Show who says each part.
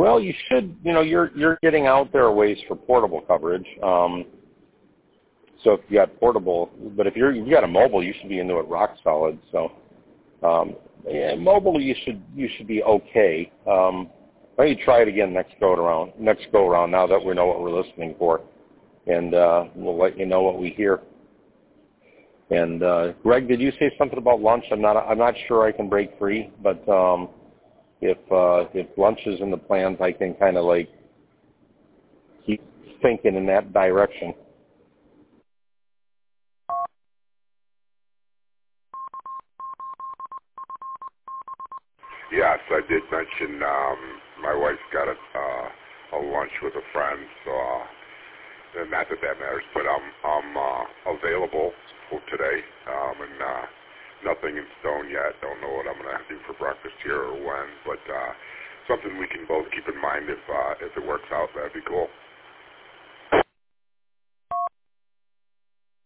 Speaker 1: Well, you should. You're getting out there a ways for portable coverage. So if you got portable, but if you've got a mobile, you should be into it rock solid. So mobile, you should be okay. Why don't you try it again next go around? Now that we know what we're listening for, and we'll let you know what we hear. And Greg, did you say something about lunch? I'm not sure I can break free, but if lunch is in the plans, I can kind of like keep thinking in that direction.
Speaker 2: Yes, I did mention my wife's got a lunch with a friend, so and not that matters, but I'm available for today, and nothing in stone yet. Don't know what I'm going to do for breakfast here or when, but something we can both keep in mind if it works out. That'd be cool.